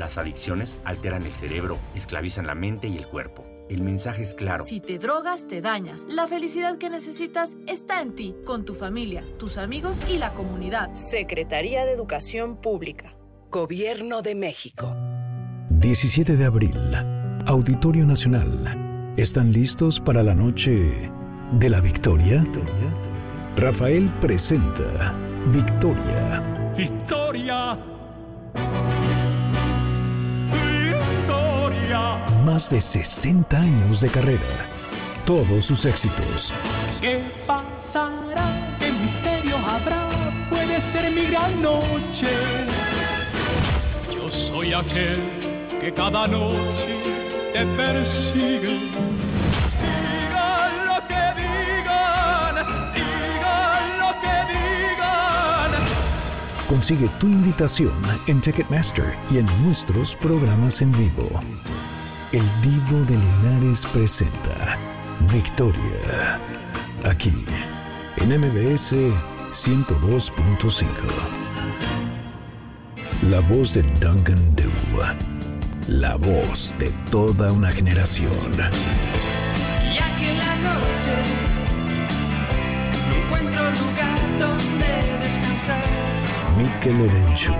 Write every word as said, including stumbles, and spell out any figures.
Las adicciones alteran el cerebro, esclavizan la mente y el cuerpo. El mensaje es claro. Si te drogas, te dañas. La felicidad que necesitas está en ti, con tu familia, tus amigos y la comunidad. Secretaría de Educación Pública. Gobierno de México. diecisiete de abril. Auditorio Nacional. ¿Están listos para la noche de la victoria? Rafael presenta Victoria. Victoria. Victoria. Más de sesenta años de carrera. Todos sus éxitos. ¿Qué pasará? ¿Qué misterio habrá? Puede ser mi gran noche. Yo soy aquel que cada noche te persigue. Digan lo que digan, digan lo que digan. Consigue tu invitación en Ticketmaster y en nuestros programas en vivo. El Divo de Linares presenta Victoria. Aquí, en M B S ciento dos punto cinco. La voz de Duncan Du. La voz de toda una generación. Ya que en la noche no encuentro lugar donde descansar. Mikel Erenchuk.